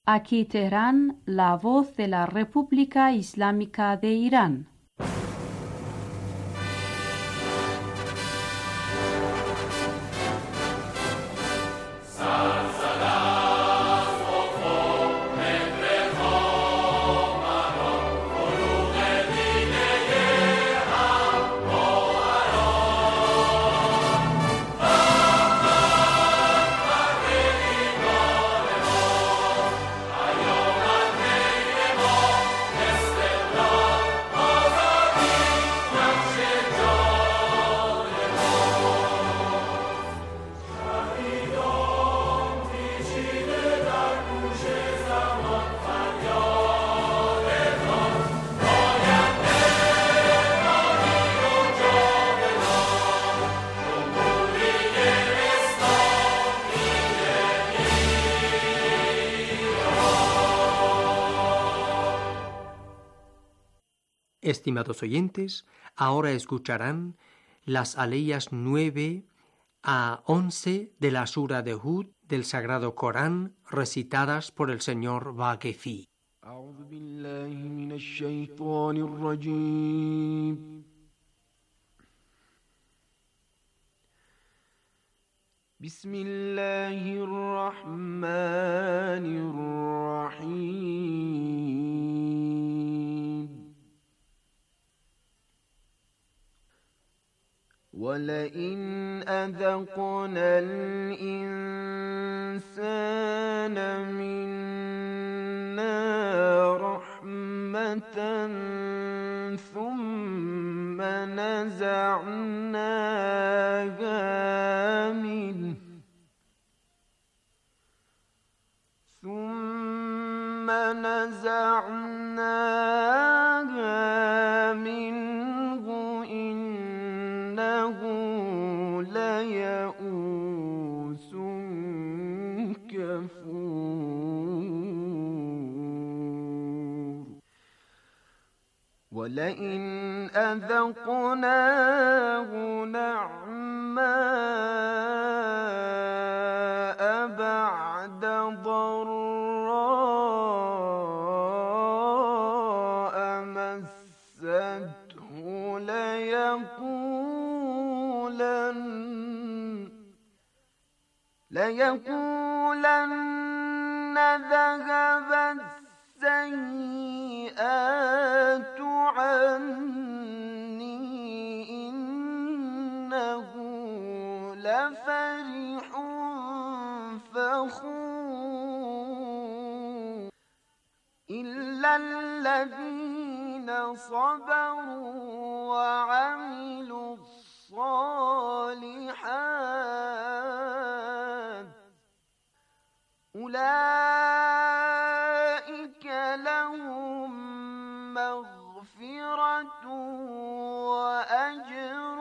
Aquí Teherán, la voz de la República Islámica de Irán. Estimados oyentes, ahora escucharán las aleyas 9 a 11 de la Sura de Hud del Sagrado Corán, recitadas por el señor Vaquefi. أعوذ بالله من الشيطان الرجيم بسم الله الرحمن الرحيم ولئن أذقنا الإنسان منا رحمة ثم نزعناها منه إنه ليئوس كفور ولئن أذقناه نعماء بعد ضراء مسته ليقولن ذهب السيئات عني إنه لفرح فخور إلا الذين صبروا وعملوا الصالحات أولئك لهم مغفرة وأجر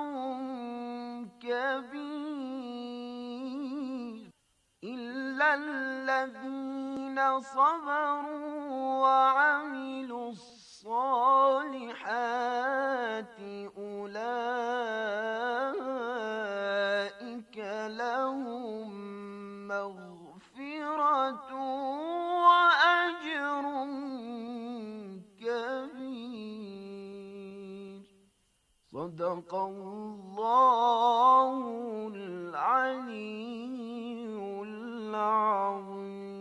كبير إلا الذين صبروا وعملوا الصالحات أولئك لهم مغفرة وأجر كبير صدق الله العلي العظيم.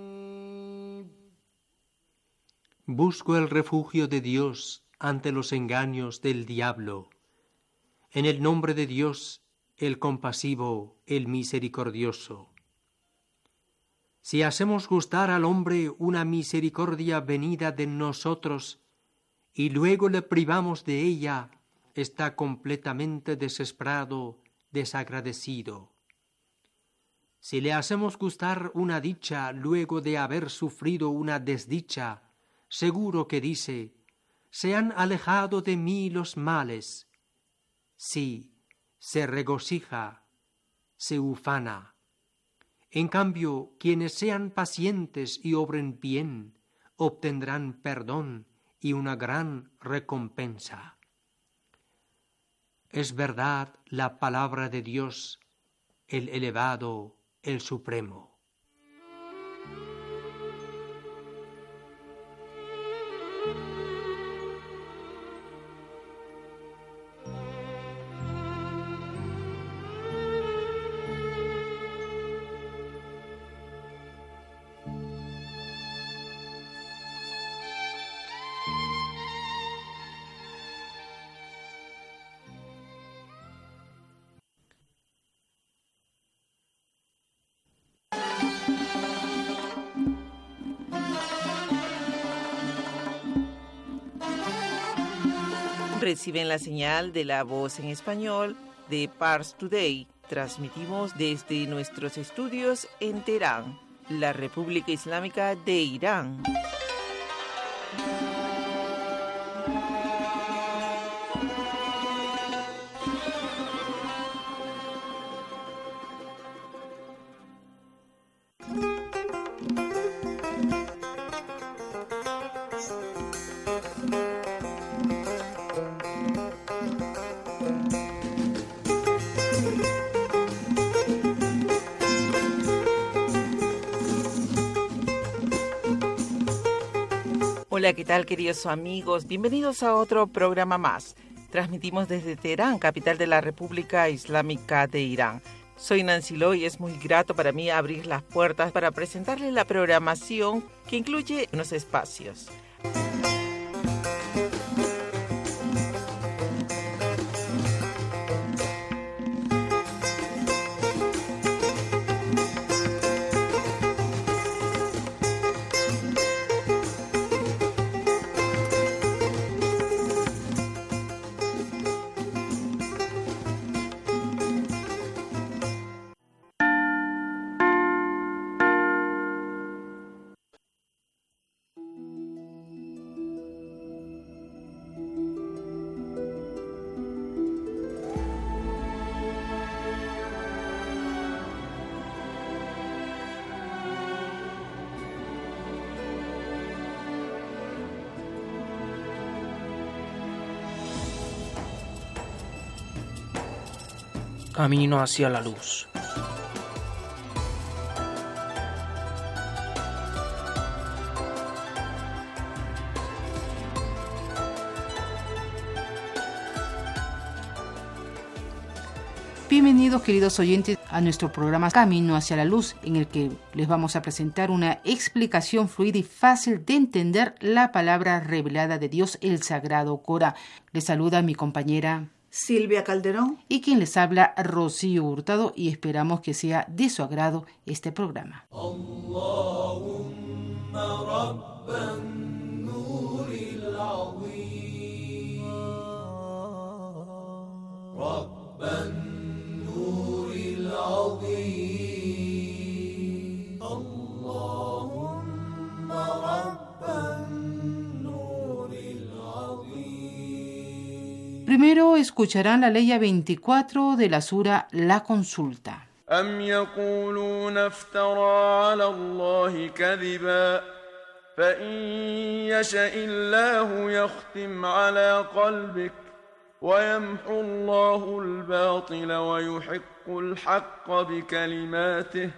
Busco el refugio de Dios ante los engaños del diablo. En el nombre de Dios, el compasivo, el misericordioso. Si hacemos gustar al hombre una misericordia venida de nosotros y luego le privamos de ella, está completamente desesperado, desagradecido. Si le hacemos gustar una dicha luego de haber sufrido una desdicha, seguro que dice: se han alejado de mí los males. Sí, se regocija, se ufana. En cambio, quienes sean pacientes y obren bien, obtendrán perdón y una gran recompensa. Es verdad la palabra de Dios, el elevado, el supremo. Reciben la señal de la Voz en Español de Pars Today. Transmitimos desde nuestros estudios en Teherán, la República Islámica de Irán. Hola, ¿qué tal, queridos amigos? Bienvenidos a otro programa más. Transmitimos desde Teherán, capital de la República Islámica de Irán. Soy Nancy Lo y es muy grato para mí abrir las puertas para presentarles la programación que incluye unos espacios. Camino hacia la luz. Bienvenidos, queridos oyentes, a nuestro programa Camino hacia la Luz, en el que les vamos a presentar una explicación fluida y fácil de entender la palabra revelada de Dios, el Sagrado Corán. Les saluda mi compañera Silvia Calderón y quien les habla, Rocío Hurtado, y esperamos que sea de su agrado este programa. Primero escucharán la ley 24 de la sura La Consulta. أم يقولون افترى على الله كذبا فإن يشأ الله يختم على قلبك ويمحو الله الباطل ويحق الحق بكلماته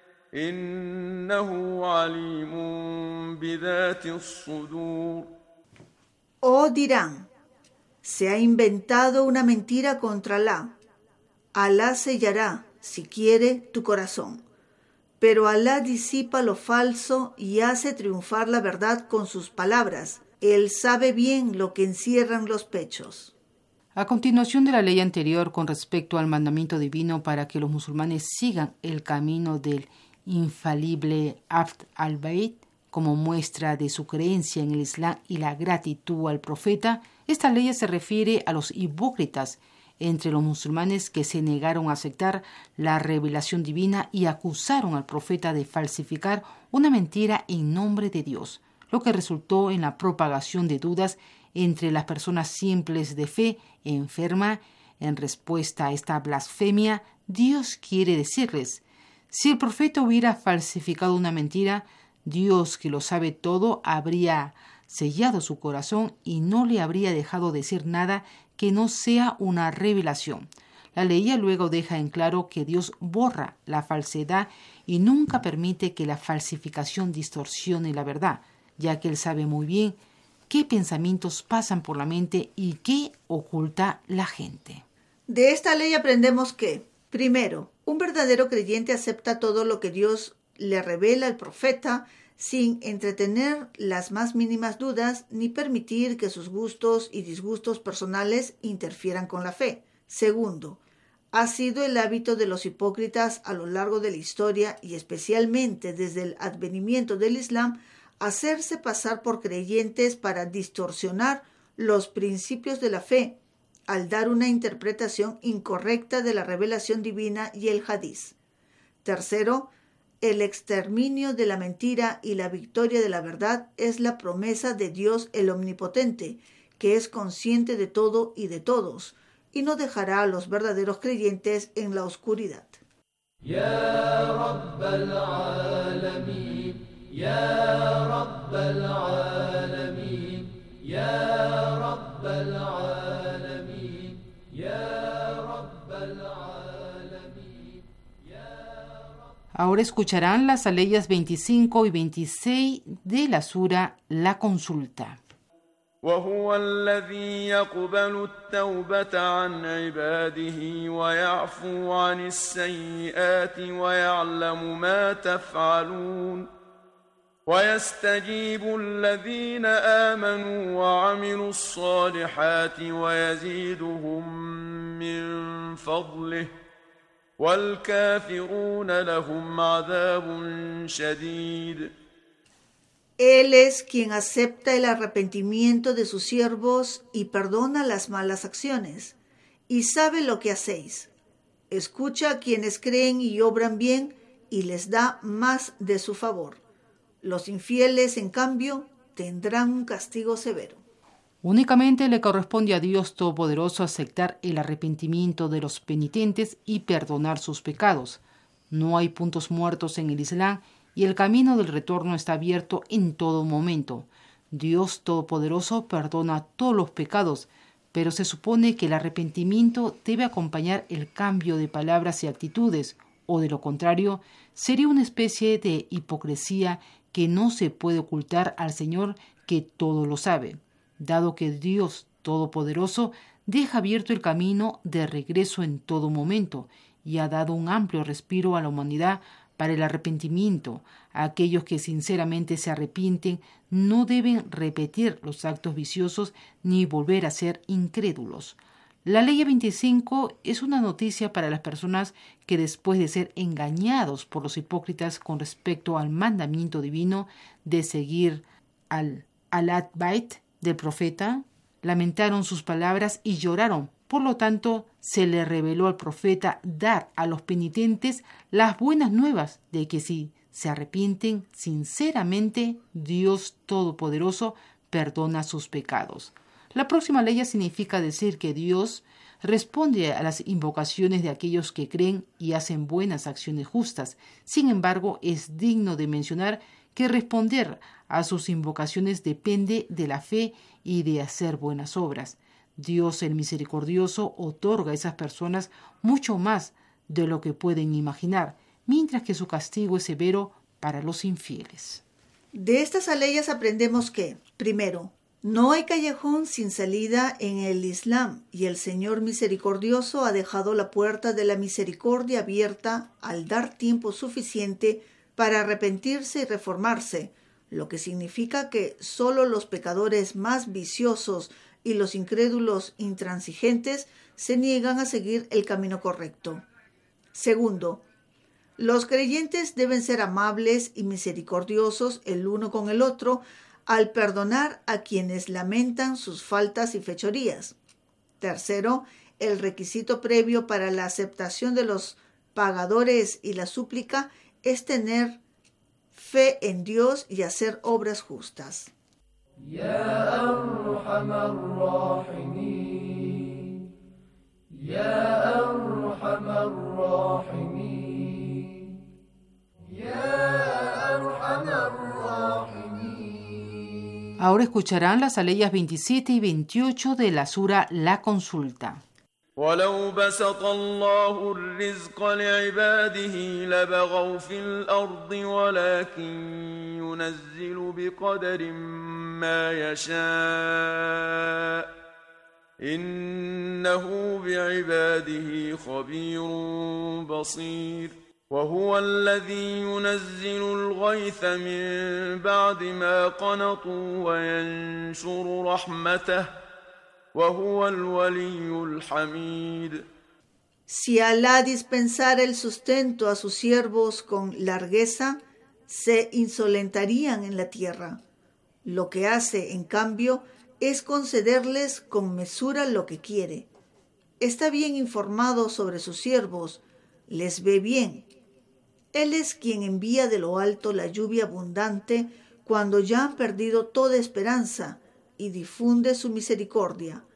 إنه عليم بذات الصدور. O dirán, se ha inventado una mentira contra Alá. Alá sellará, si quiere, tu corazón. Pero Alá disipa lo falso y hace triunfar la verdad con sus palabras. Él sabe bien lo que encierran los pechos. A continuación de la ley anterior con respecto al mandamiento divino para que los musulmanes sigan el camino del infalible Abd al-Bayt como muestra de su creencia en el Islam y la gratitud al profeta, esta ley se refiere a los hipócritas entre los musulmanes que se negaron a aceptar la revelación divina y acusaron al profeta de falsificar una mentira en nombre de Dios, lo que resultó en la propagación de dudas entre las personas simples de fe enferma. En respuesta a esta blasfemia, Dios quiere decirles: si el profeta hubiera falsificado una mentira, Dios, que lo sabe todo, habría sellado su corazón y no le habría dejado decir nada que no sea una revelación. La ley luego deja en claro que Dios borra la falsedad y nunca permite que la falsificación distorsione la verdad, ya que Él sabe muy bien qué pensamientos pasan por la mente y qué oculta la gente. De esta ley aprendemos que, primero, un verdadero creyente acepta todo lo que Dios le revela al profeta sin entretener las más mínimas dudas ni permitir que sus gustos y disgustos personales interfieran con la fe. Segundo, ha sido el hábito de los hipócritas a lo largo de la historia y especialmente desde el advenimiento del Islam hacerse pasar por creyentes para distorsionar los principios de la fe al dar una interpretación incorrecta de la revelación divina y el hadiz. Tercero, el exterminio de la mentira y la victoria de la verdad es la promesa de Dios el Omnipotente, que es consciente de todo y de todos, y no dejará a los verdaderos creyentes en la oscuridad. Ya Rabbal Alamin, Ya Rabbal Alamin, Ya Rabbal Alamin, Ya Rabbal Alamin, Ahora escucharán las aleyas 25 y 26 de la sura La Consulta. وهو الذي يقبل التوبة عن عباده ويعفو عن السيئات ويعلم ما تفعلون ويستجيب الذين آمنوا وعملوا الصالحات ويزيدهم من فضله والكافرون لهم عذاب شديد. Él es quien acepta el arrepentimiento de sus siervos y perdona las malas acciones, y sabe lo que hacéis. Escucha a quienes creen y obran bien, y les da más de su favor. Los infieles, en cambio, tendrán un castigo severo. Únicamente le corresponde a Dios Todopoderoso aceptar el arrepentimiento de los penitentes y perdonar sus pecados. No hay puntos muertos en el Islam, y el camino del retorno está abierto en todo momento. Dios Todopoderoso perdona todos los pecados, pero se supone que el arrepentimiento debe acompañar el cambio de palabras y actitudes, o de lo contrario, sería una especie de hipocresía que no se puede ocultar al Señor, que todo lo sabe, dado que Dios Todopoderoso deja abierto el camino de regreso en todo momento y ha dado un amplio respiro a la humanidad para el arrepentimiento. Aquellos que sinceramente se arrepienten no deben repetir los actos viciosos ni volver a ser incrédulos. La ley 25 es una noticia para las personas que, después de ser engañados por los hipócritas con respecto al mandamiento divino de seguir al Al-Bait del profeta, lamentaron sus palabras y lloraron. Por lo tanto, se le reveló al profeta dar a los penitentes las buenas nuevas de que si se arrepienten sinceramente, Dios Todopoderoso perdona sus pecados. La próxima ley significa decir que Dios responde a las invocaciones de aquellos que creen y hacen buenas acciones justas. Sin embargo, es digno de mencionar que responder a sus invocaciones depende de la fe y de hacer buenas obras. Dios el Misericordioso otorga a esas personas mucho más de lo que pueden imaginar, mientras que su castigo es severo para los infieles. De estas aleyas aprendemos que, primero, no hay callejón sin salida en el Islam, y el Señor Misericordioso ha dejado la puerta de la misericordia abierta al dar tiempo suficiente para arrepentirse y reformarse, lo que significa que solo los pecadores más viciosos y los incrédulos intransigentes se niegan a seguir el camino correcto. Segundo, los creyentes deben ser amables y misericordiosos el uno con el otro al perdonar a quienes lamentan sus faltas y fechorías. Tercero, el requisito previo para la aceptación de los pagadores y la súplica es tener fe en Dios y hacer obras justas. Ya Arhamar Rahimin, Ya Arhamar Rahimin, Ya Arhamar Rahimin. Ahora escucharán las aleyas 27 y 28 de la sura La Consulta. ولو بسط الله الرزق لعباده لبغوا في الأرض ولكن ينزل بقدر ما يشاء إنه بعباده خبير بصير وهو الذي ينزل الغيث من بعد ما قنطوا وينشر رحمته وهو الولي الحميد. Si Alá dispensara el sustento a sus siervos con largueza, se insolentarían en la tierra. Lo que hace, en cambio, es concederles con mesura lo que quiere. Está bien informado sobre sus siervos, les ve bien. Él es quien envía de lo alto la lluvia abundante cuando ya han perdido toda esperanza y difunde su misericordia.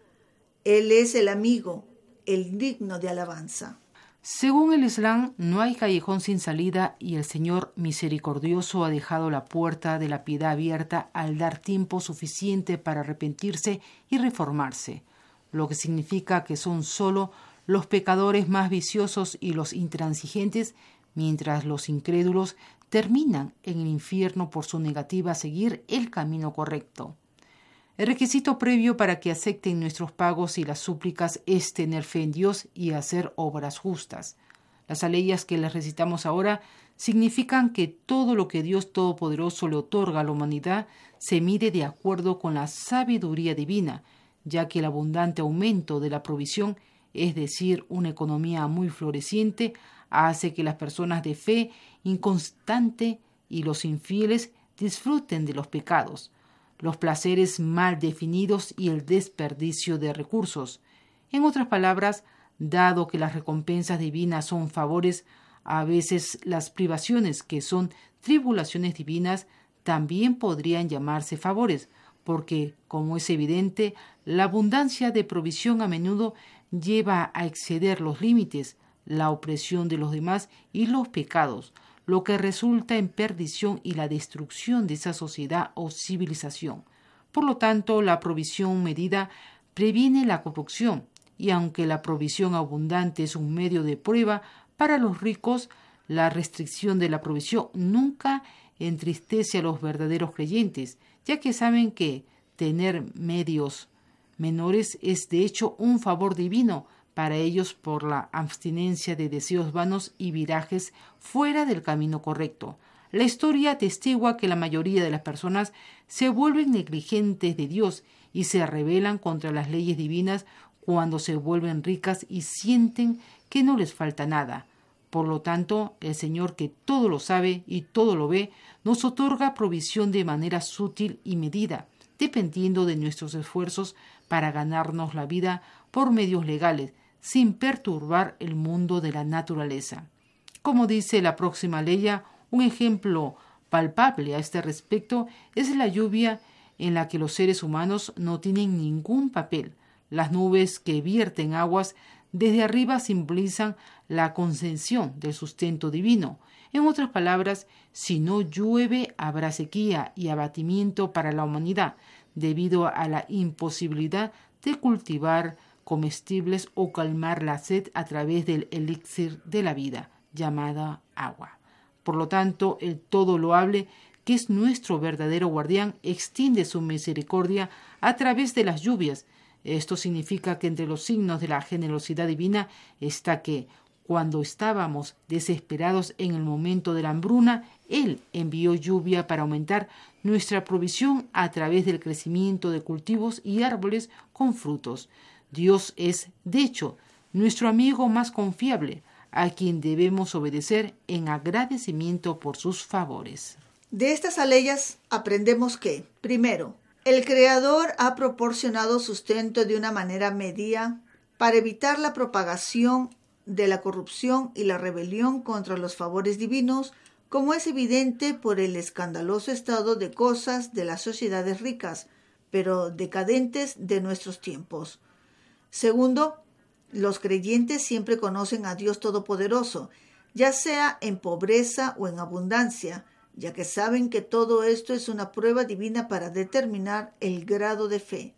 Él es el amigo, el digno de alabanza. Según el Islam, no hay callejón sin salida y el Señor misericordioso ha dejado la puerta de la piedad abierta al dar tiempo suficiente para arrepentirse y reformarse, lo que significa que son solo los pecadores más viciosos y los intransigentes, mientras los incrédulos terminan en el infierno por su negativa a seguir el camino correcto. El requisito previo para que acepten nuestros pagos y las súplicas es tener fe en Dios y hacer obras justas. Las aleyas que les recitamos ahora significan que todo lo que Dios Todopoderoso le otorga a la humanidad se mide de acuerdo con la sabiduría divina, ya que el abundante aumento de la provisión, es decir, una economía muy floreciente, hace que las personas de fe inconstante y los infieles disfruten de los pecados, los placeres mal definidos y el desperdicio de recursos. En otras palabras, dado que las recompensas divinas son favores, a veces las privaciones, que son tribulaciones divinas, también podrían llamarse favores, porque, como es evidente, la abundancia de provisión a menudo lleva a exceder los límites, la opresión de los demás y los pecados, lo que resulta en perdición y la destrucción de esa sociedad o civilización. Por lo tanto, la provisión medida previene la corrupción, y aunque la provisión abundante es un medio de prueba para los ricos, la restricción de la provisión nunca entristece a los verdaderos creyentes, ya que saben que tener medios menores es de hecho un favor divino para ellos por la abstinencia de deseos vanos y virajes fuera del camino correcto. La historia atestigua que la mayoría de las personas se vuelven negligentes de Dios y se rebelan contra las leyes divinas cuando se vuelven ricas y sienten que no les falta nada. Por lo tanto, el Señor, que todo lo sabe y todo lo ve, nos otorga provisión de manera sutil y medida, dependiendo de nuestros esfuerzos para ganarnos la vida por medios legales, sin perturbar el mundo de la naturaleza. Como dice la próxima leya, un ejemplo palpable a este respecto es la lluvia en la que los seres humanos no tienen ningún papel. Las nubes que vierten aguas desde arriba simbolizan la concesión del sustento divino. En otras palabras, si no llueve, habrá sequía y abatimiento para la humanidad, debido a la imposibilidad de cultivar comestibles o calmar la sed a través del elixir de la vida, llamada agua. Por lo tanto, el todo loable, que es nuestro verdadero guardián, extiende su misericordia a través de las lluvias. Esto significa que entre los signos de la generosidad divina está que, cuando estábamos desesperados en el momento de la hambruna, Él envió lluvia para aumentar nuestra provisión a través del crecimiento de cultivos y árboles con frutos. Dios es, de hecho, nuestro amigo más confiable, a quien debemos obedecer en agradecimiento por sus favores. De estas aleyas aprendemos que, primero, el Creador ha proporcionado sustento de una manera medida para evitar la propagación de la corrupción y la rebelión contra los favores divinos, como es evidente por el escandaloso estado de cosas de las sociedades ricas, pero decadentes de nuestros tiempos. Segundo, los creyentes siempre conocen a Dios Todopoderoso, ya sea en pobreza o en abundancia, ya que saben que todo esto es una prueba divina para determinar el grado de fe.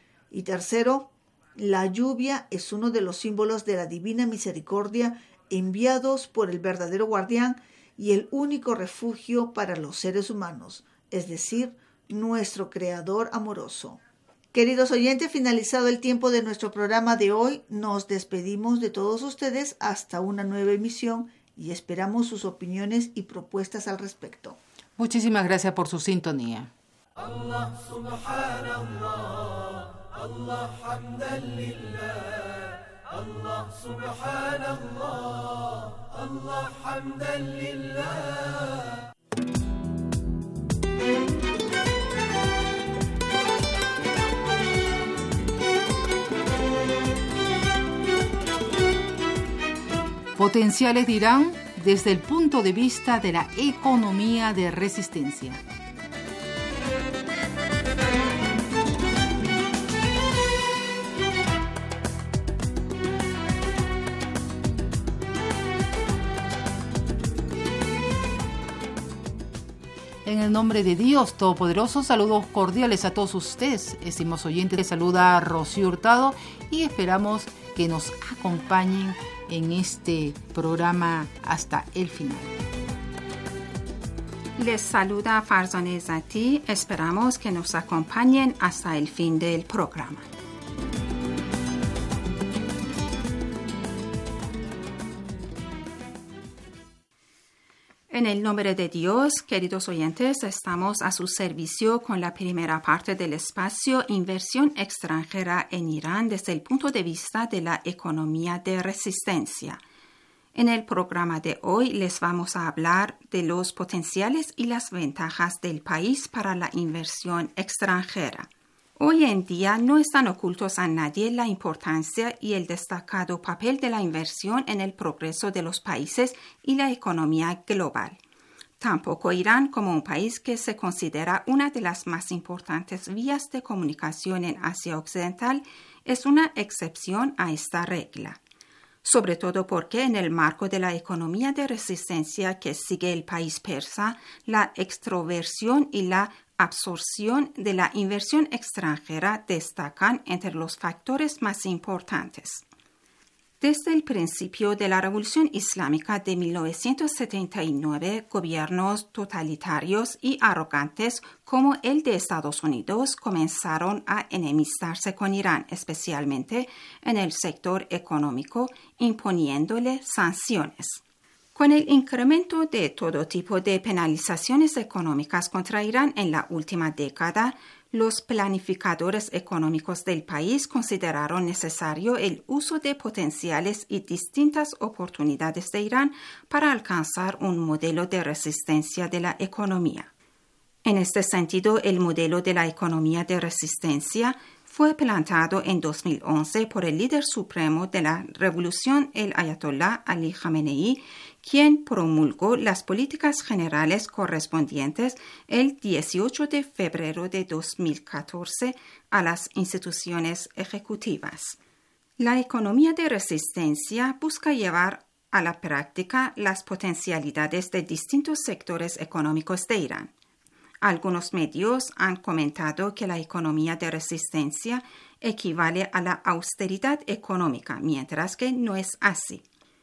Y tercero, la lluvia es uno de los símbolos de la divina misericordia enviados por el verdadero guardián y el único refugio para los seres humanos, es decir, nuestro Creador amoroso. Queridos oyentes, finalizado el tiempo de nuestro programa de hoy, nos despedimos de todos ustedes hasta una nueva emisión y esperamos sus opiniones y propuestas al respecto. Muchísimas gracias por su sintonía. Allah subhanallah, Allah hamdan lillah, Allah subhanallah, Allah hamdan lillah. Potenciales de Irán desde el punto de vista de la economía de resistencia. En el nombre de Dios Todopoderoso, saludos cordiales a todos ustedes. Estimados oyentes, les saluda Rocío Hurtado y esperamos que nos acompañen en este programa hasta el final. Les saluda Farzaneh Zati. Esperamos que nos acompañen hasta el fin del programa. En el nombre de Dios, queridos oyentes, estamos a su servicio con la primera parte del espacio Inversión extranjera en Irán desde el punto de vista de la economía de resistencia. En el programa de hoy les vamos a hablar de los potenciales y las ventajas del país para la inversión extranjera. Hoy en día no están ocultos a nadie la importancia y el destacado papel de la inversión en el progreso de los países y la economía global. Tampoco Irán, como un país que se considera una de las más importantes vías de comunicación en Asia Occidental, es una excepción a esta regla. Sobre todo porque en el marco de la economía de resistencia que sigue el país persa, la extroversión y la absorción de la inversión extranjera destacan entre los factores más importantes. Desde el principio de la Revolución Islámica de 1979, gobiernos totalitarios y arrogantes como el de Estados Unidos comenzaron a enemistarse con Irán, especialmente en el sector económico, imponiéndole sanciones. Con el incremento de todo tipo de penalizaciones económicas contra Irán en la última década, los planificadores económicos del país consideraron necesario el uso de potenciales y distintas oportunidades de Irán para alcanzar un modelo de resistencia de la economía. En este sentido, el modelo de la economía de resistencia fue plantado en 2011 por el líder supremo de la revolución, el Ayatollah Ali Khamenei, quien promulgó las políticas generales correspondientes el 18 de febrero de 2014 a las instituciones ejecutivas. La economía de resistencia busca llevar a la práctica las potencialidades de distintos sectores económicos de Irán. Algunos medios han comentado que la economía de resistencia equivale a la austeridad económica, mientras que no es así.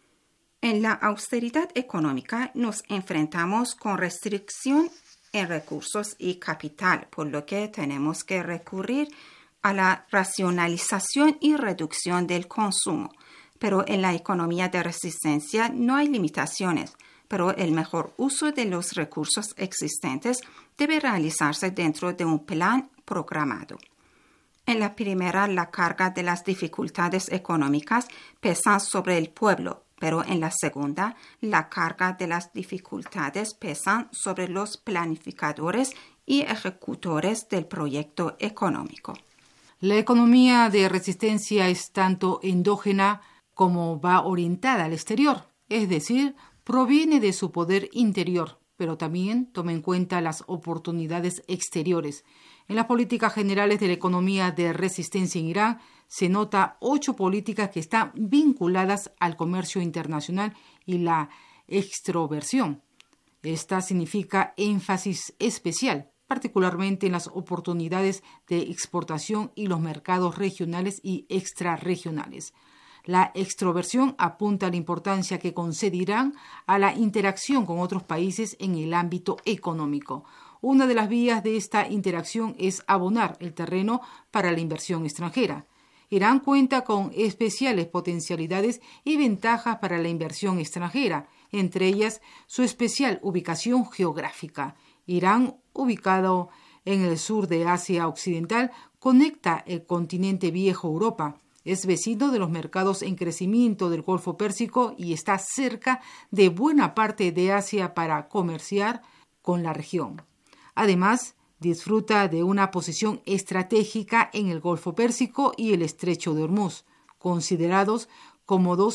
En la austeridad económica nos enfrentamos con restricción en recursos y capital, por lo que tenemos que recurrir a la racionalización y reducción del consumo. Pero en la economía de resistencia no hay limitaciones, pero el mejor uso de los recursos existentes debe realizarse dentro de un plan programado. En la primera, la carga de las dificultades económicas pesa sobre el pueblo, pero en la segunda, la carga de las dificultades pesa sobre los planificadores y ejecutores del proyecto económico. La economía de resistencia es tanto endógena como va orientada al exterior, es decir, proviene de su poder interior, pero también toma en cuenta las oportunidades exteriores. En las políticas generales de la economía de resistencia en Irán se nota 8 políticas que están vinculadas al comercio internacional y la extroversión. Esta significa énfasis especial, particularmente en las oportunidades de exportación y los mercados regionales y extrarregionales. La extroversión apunta a la importancia que concede Irán a la interacción con otros países en el ámbito económico. Una de las vías de esta interacción es abonar el terreno para la inversión extranjera. Irán cuenta con especiales potencialidades y ventajas para la inversión extranjera, entre ellas su especial ubicación geográfica. Irán, ubicado en el sur de Asia Occidental, conecta el continente viejo Europa. Es vecino de los mercados en crecimiento del Golfo Pérsico y está cerca de buena parte de Asia para comerciar con la región. Además, disfruta de una posición estratégica en el Golfo Pérsico y el Estrecho de Hormuz, considerados como dos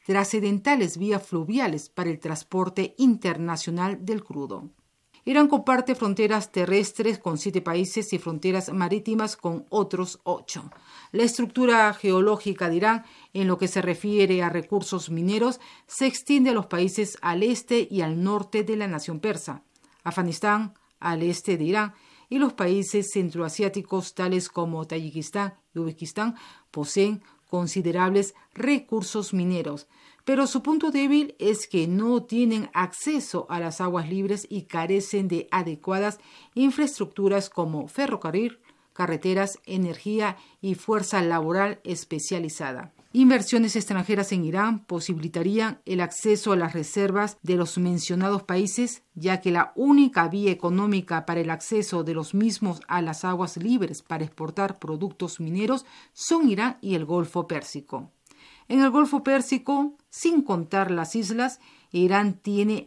trascendentales vías fluviales para el transporte internacional del crudo. Irán comparte fronteras terrestres con 7 países y fronteras marítimas con otros 8. La estructura geológica de Irán, en lo que se refiere a recursos mineros, se extiende a los países al este y al norte de la nación persa, Afganistán, al este de Irán, y los países centroasiáticos tales como Tayikistán y Uzbekistán poseen considerables recursos mineros, pero su punto débil es que no tienen acceso a las aguas libres y carecen de adecuadas infraestructuras como ferrocarril, carreteras, energía y fuerza laboral especializada. Inversiones extranjeras en Irán posibilitarían el acceso a las reservas de los mencionados países, ya que la única vía económica para el acceso de los mismos a las aguas libres para exportar productos mineros son Irán y el Golfo Pérsico. En el Golfo Pérsico, sin contar las islas, Irán tiene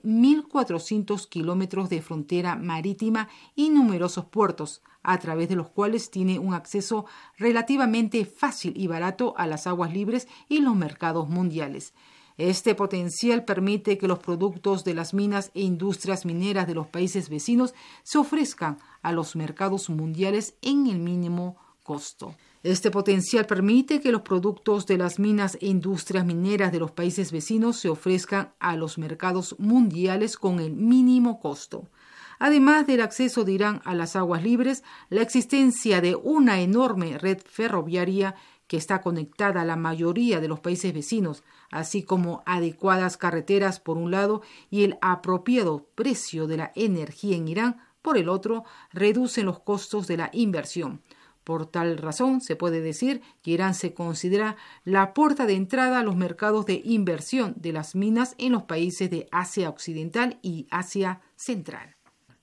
1.400 kilómetros de frontera marítima y numerosos puertos, a través de los cuales tiene un acceso relativamente fácil y barato a las aguas libres y los mercados mundiales. Este potencial permite que los productos de las minas e industrias mineras de los países vecinos se ofrezcan a los mercados mundiales en el mínimo costo. Este potencial permite que los productos de las minas e industrias mineras de los países vecinos se ofrezcan a los mercados mundiales con el mínimo costo. Además del acceso de Irán a las aguas libres, la existencia de una enorme red ferroviaria que está conectada a la mayoría de los países vecinos, así como adecuadas carreteras por un lado y el apropiado precio de la energía en Irán por el otro, reducen los costos de la inversión. Por tal razón, se puede decir que Irán se considera la puerta de entrada a los mercados de inversión de las minas en los países de Asia Occidental y Asia Central.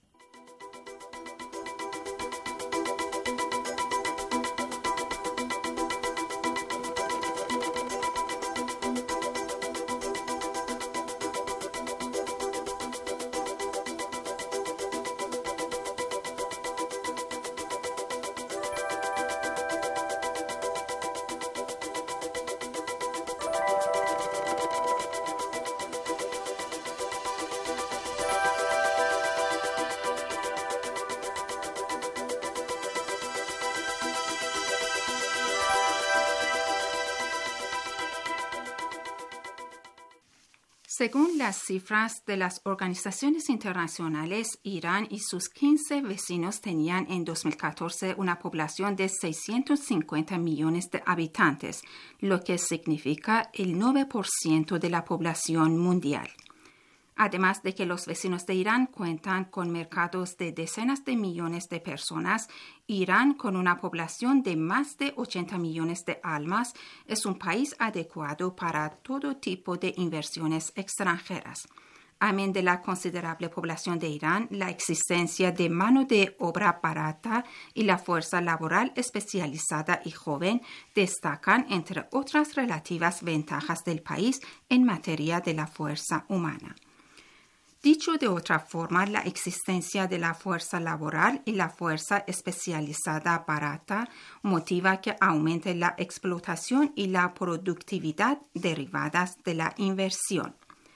Según las cifras de las organizaciones internacionales, Irán y sus 15 vecinos tenían en 2014 una población de 650 millones de habitantes, lo que significa el 9% de la población mundial. Además de que los vecinos de Irán cuentan con mercados de decenas de millones de personas, Irán, con una población de más de 80 millones de almas, es un país adecuado para todo tipo de inversiones extranjeras. Amén de la considerable población de Irán, la existencia de mano de obra barata y la fuerza laboral especializada y joven destacan entre otras relativas ventajas del país en materia de la fuerza humana. Dicho de otra forma, la existencia de la fuerza laboral y la fuerza especializada barata motiva que aumente la explotación y la productividad derivadas de la inversión.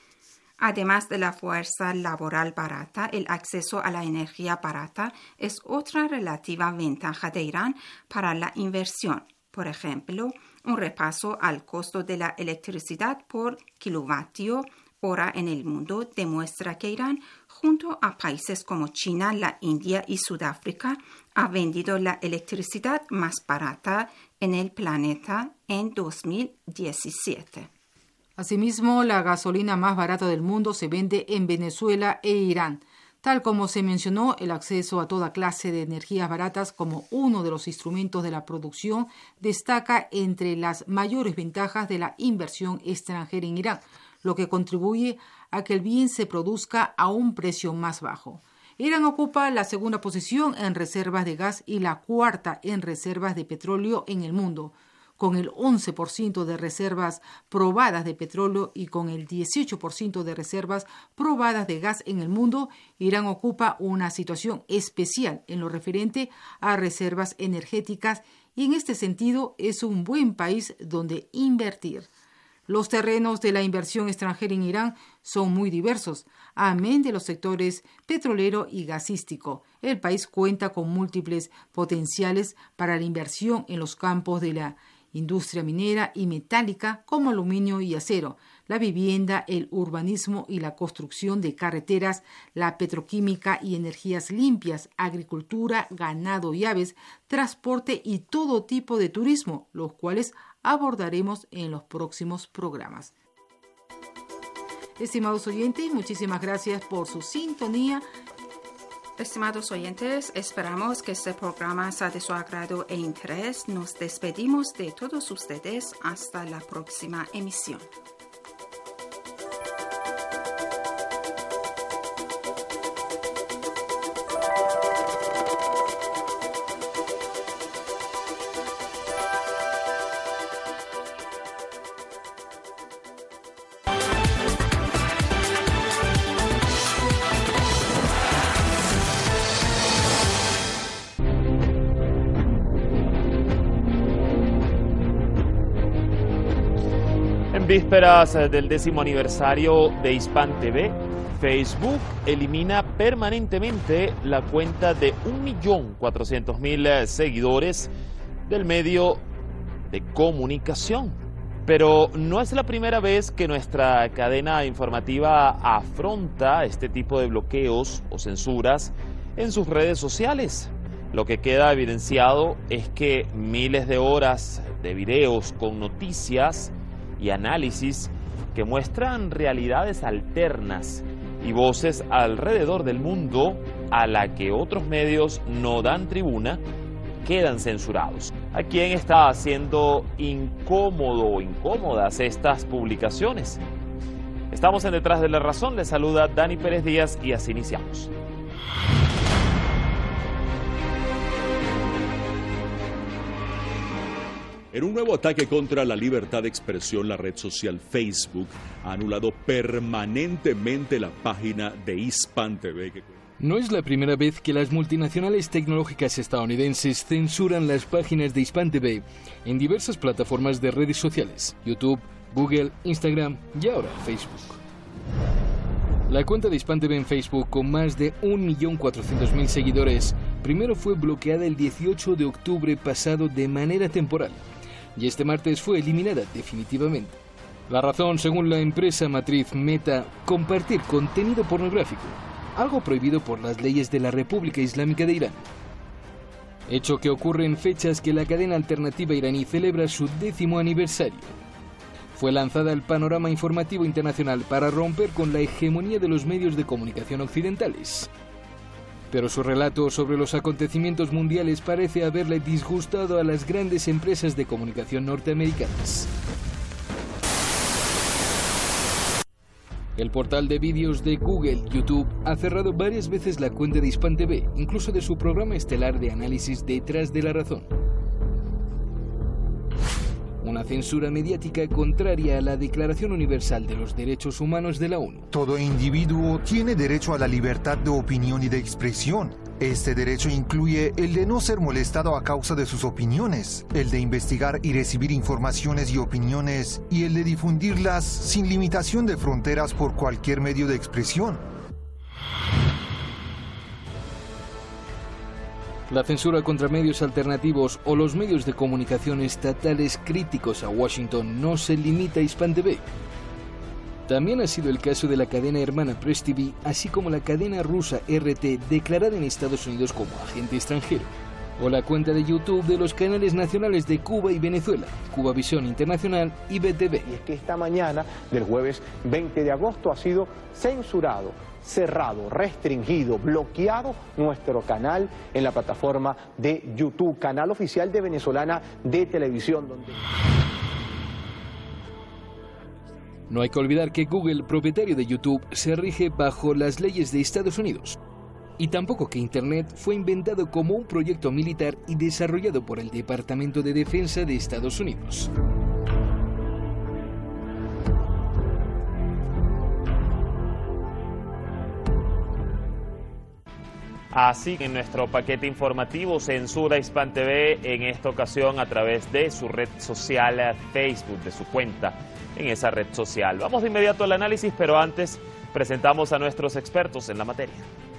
Además de la fuerza laboral barata, el acceso a la energía barata es otra relativa ventaja de Irán para la inversión. Por ejemplo, un repaso al costo de la electricidad por kilovatio hora en el mundo demuestra que Irán, junto a países como China, la India y Sudáfrica, ha vendido la electricidad más barata en el planeta en 2017. Asimismo, la gasolina más barata del mundo se vende en Venezuela e Irán. Tal como se mencionó, el acceso a toda clase de energías baratas como uno de los instrumentos de la producción destaca entre las mayores ventajas de la inversión extranjera en Irán, lo que contribuye a que el bien se produzca a un precio más bajo. Irán ocupa la segunda posición en reservas de gas y la cuarta en reservas de petróleo en el mundo. Con el 11% de reservas probadas de petróleo y con el 18% de reservas probadas de gas en el mundo, Irán ocupa una situación especial en lo referente a reservas energéticas y en este sentido es un buen país donde invertir. Los terrenos de la inversión extranjera en Irán son muy diversos, amén de los sectores petrolero y gasístico. El país cuenta con múltiples potenciales para la inversión en los campos de la industria minera y metálica como aluminio y acero, la vivienda, el urbanismo y la construcción de carreteras, la petroquímica y energías limpias, agricultura, ganado y aves, transporte y todo tipo de turismo, los cuales abordaremos en los próximos programas. Estimados oyentes, muchísimas gracias por su sintonía. Estimados oyentes, esperamos que este programa sea de su agrado e interés. Nos despedimos de todos ustedes hasta la próxima emisión. En vísperas del 10º aniversario de Hispan TV, Facebook elimina permanentemente la cuenta de 1.400.000 seguidores del medio de comunicación. Pero no es la primera vez que nuestra cadena informativa afronta este tipo de bloqueos o censuras en sus redes sociales. Lo que queda evidenciado es que miles de horas de videos con noticias y análisis que muestran realidades alternas y voces alrededor del mundo a la que otros medios no dan tribuna, quedan censurados. ¿A quién está haciendo incómodo o incómodas estas publicaciones? Estamos en Detrás de la Razón, les saluda Dani Pérez Díaz y así iniciamos. En un nuevo ataque contra la libertad de expresión, la red social Facebook ha anulado permanentemente la página de Hispan TV. No es la primera vez que las multinacionales tecnológicas estadounidenses censuran las páginas de Hispan TV en diversas plataformas de redes sociales, YouTube, Google, Instagram y ahora Facebook. La cuenta de Hispan TV en Facebook, con más de 1.400.000 seguidores, primero fue bloqueada el 18 de octubre pasado de manera temporal, y este martes fue eliminada definitivamente. La razón, según la empresa matriz Meta, compartir contenido pornográfico, algo prohibido por las leyes de la República Islámica de Irán. Hecho que ocurre en fechas que la cadena alternativa iraní celebra su 10º aniversario. Fue lanzada al panorama informativo internacional para romper con la hegemonía de los medios de comunicación occidentales. Pero su relato sobre los acontecimientos mundiales parece haberle disgustado a las grandes empresas de comunicación norteamericanas. El portal de vídeos de Google, YouTube, ha cerrado varias veces la cuenta de Hispan TV, incluso de su programa estelar de análisis Detrás de la Razón. Una censura mediática contraria a la Declaración Universal de los Derechos Humanos de la ONU. Todo individuo tiene derecho a la libertad de opinión y de expresión. Este derecho incluye el de no ser molestado a causa de sus opiniones, el de investigar y recibir informaciones y opiniones, y el de difundirlas sin limitación de fronteras por cualquier medio de expresión. La censura contra medios alternativos o los medios de comunicación estatales críticos a Washington no se limita a Hispan TV. También ha sido el caso de la cadena hermana Press TV, así como la cadena rusa RT, declarada en Estados Unidos como agente extranjero, o la cuenta de YouTube de los canales nacionales de Cuba y Venezuela, Cubavisión Internacional y BTV. Y es que esta mañana del jueves 20 de agosto ha sido censurado, cerrado, restringido, bloqueado nuestro canal en la plataforma de YouTube, canal oficial de Venezolana de Televisión. No hay que olvidar que Google, propietario de YouTube, se rige bajo las leyes de Estados Unidos. Y tampoco que Internet fue inventado como un proyecto militar y desarrollado por el Departamento de Defensa de Estados Unidos. Así que en nuestro paquete informativo censura Hispan TV en esta ocasión a través de su red social Facebook, de su cuenta en esa red social. Vamos de inmediato al análisis, pero antes presentamos a nuestros expertos en la materia.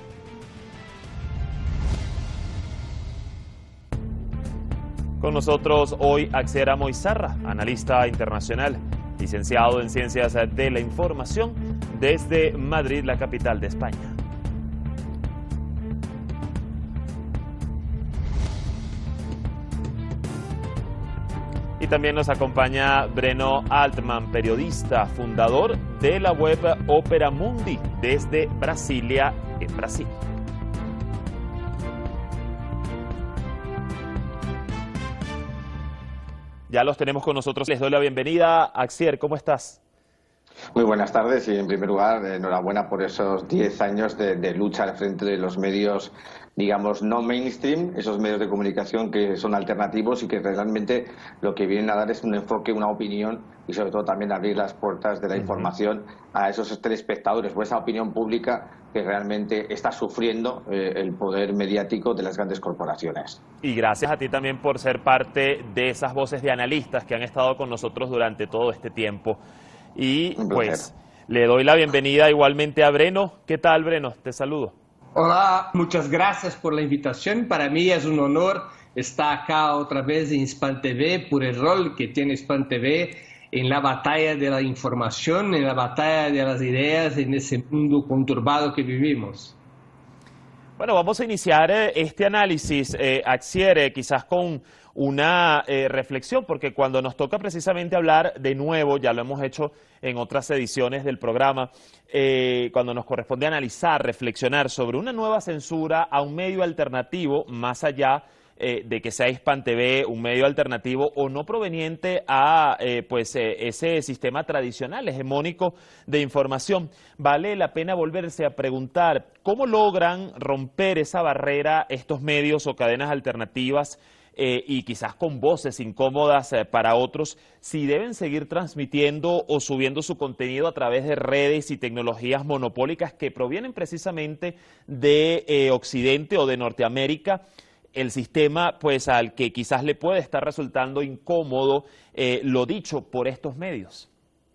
Con nosotros hoy Axier Amoizarra, analista internacional, licenciado en Ciencias de la Información desde Madrid, la capital de España. Y también nos acompaña Breno Altman, periodista, fundador de la web Opera Mundi desde Brasilia, en Brasil. Ya los tenemos con nosotros. Les doy la bienvenida. Axier, ¿cómo estás? Muy buenas tardes y en primer lugar, enhorabuena por esos 10 años de lucha al frente de los medios, digamos, no mainstream, esos medios de comunicación que son alternativos y que realmente lo que vienen a dar es un enfoque, una opinión y sobre todo también abrir las puertas de la información a esos telespectadores o esa opinión pública que realmente está sufriendo el poder mediático de las grandes corporaciones. Y gracias a ti también por ser parte de esas voces de analistas que han estado con nosotros durante todo este tiempo. Y pues le doy la bienvenida igualmente a Breno. ¿Qué tal, Breno? Te saludo. Hola, muchas gracias por la invitación. Para mí es un honor estar acá otra vez en Hispan TV por el rol que tiene Hispan TV en la batalla de la información, en la batalla de las ideas, en ese mundo conturbado que vivimos. Bueno, vamos a iniciar este análisis, Axier, quizás con una reflexión, porque cuando nos toca precisamente hablar de nuevo, ya lo hemos hecho en otras ediciones del programa, cuando nos corresponde analizar, reflexionar sobre una nueva censura a un medio alternativo, más allá de que sea Hispan TV, un medio alternativo o no proveniente a ese sistema tradicional, hegemónico de información. Vale la pena volverse a preguntar cómo logran romper esa barrera estos medios o cadenas alternativas y quizás con voces incómodas para otros, si deben seguir transmitiendo o subiendo su contenido a través de redes y tecnologías monopólicas que provienen precisamente de Occidente o de Norteamérica. El sistema pues al que quizás le puede estar resultando incómodo lo dicho por estos medios.